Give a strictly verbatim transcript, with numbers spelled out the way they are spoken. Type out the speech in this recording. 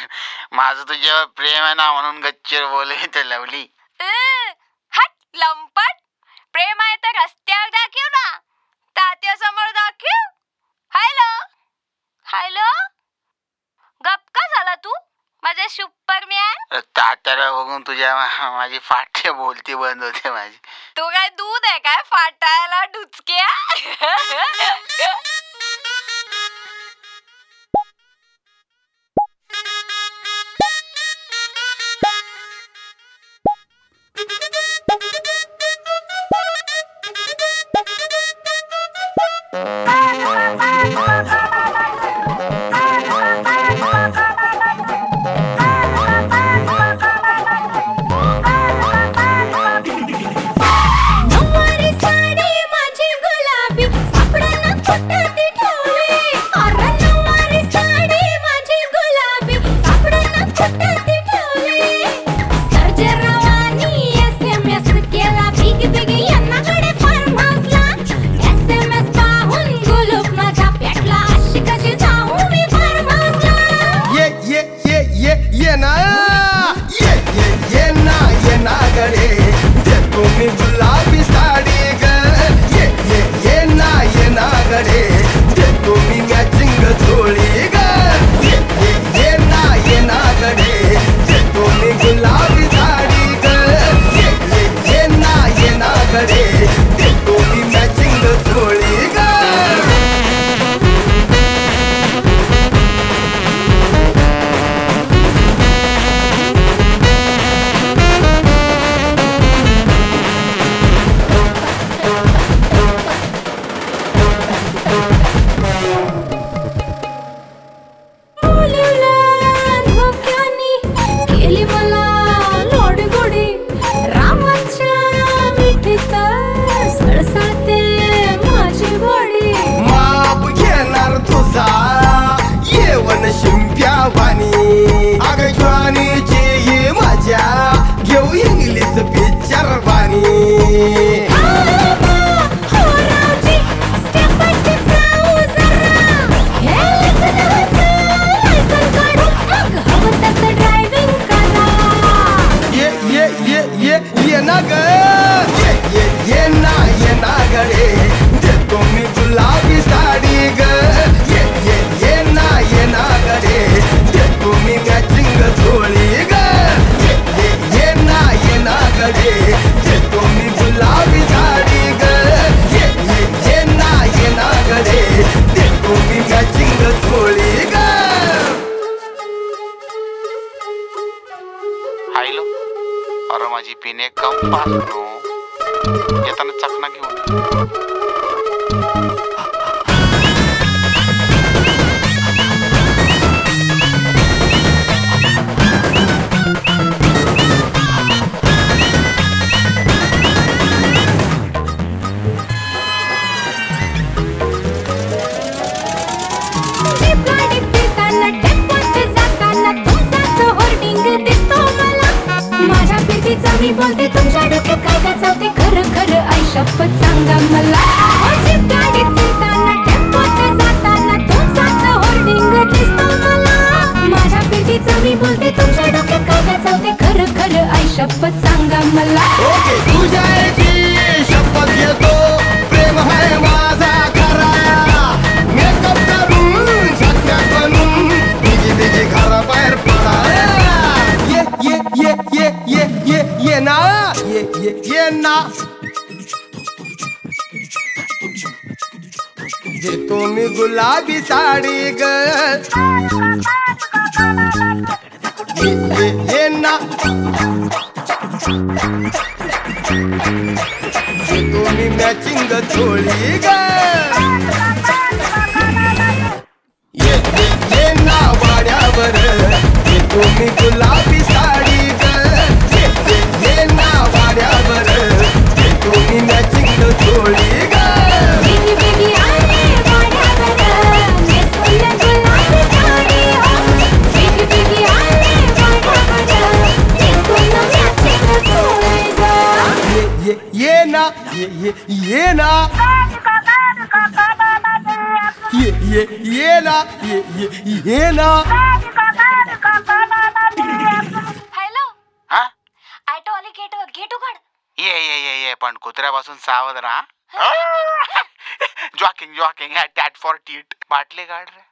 माझं तुझ्यावर प्रेम आहे ना म्हणून गच्चीवर बोलले तर लवली. हट लंपट. प्रेम आहे तर रस्त्यावर दाखव ना, तात्या समोर दाखव. हॅलो हॅलो, गप का झाला तू माझ्या सुपरमॅन? तात्याला बघून तुझ्या माझी फाटे बोलती बंद होते माझी. तू काय दूध आहे काय फाटायला डुचक्या? अरे माझी पिणे कम पास येताना चकना घेऊन. मी बोलते तुमच्या डोक्यात काय काय चालते खरं खरं आई शपथ सांगा मला. जीप गाडीत फिरताना टेम्पोत जाताना तुमचाच होर्डिंग दिसतो मला. माझ्या पिढीचं मी बोलते तुमच्या डोक्यात काय काय चालते खरं खरं आई शपथ सांगा मला. ओके तुझ्या याची शपथ घेतो, प्रेम आहे माझा खरा. मेकअप करून छात्यात बनून बिजी बिजी घरा बाहेर पडा. ये ये ये ये ये ये ये ना ये ये ये ना देतो मी गुलाबी साडी ग. ये ये ये ना देतो मी मॅचिंग चोळी ग. ये ये ये ना वाड्यावर देतो मी गुलाबी साडी ग. ये ये ये ना वाड्यावर देतो मी मॅचिंग चोळी ग. बिगी बिगी आले वाड्यावर नेसवलं गुलाबी साडी हो. बिगी बिगी आले वाड्यावर नेसवलं मॅचिंग चोळी ग. ये ये ये ना ये ये ये ना ये ये ये ना ये ये ये ना गेटो काढ. ये ये ये ये पण कुत्र्यापासून सावध राहा. Jogging jogging tat for tit. बाटली काढ रे.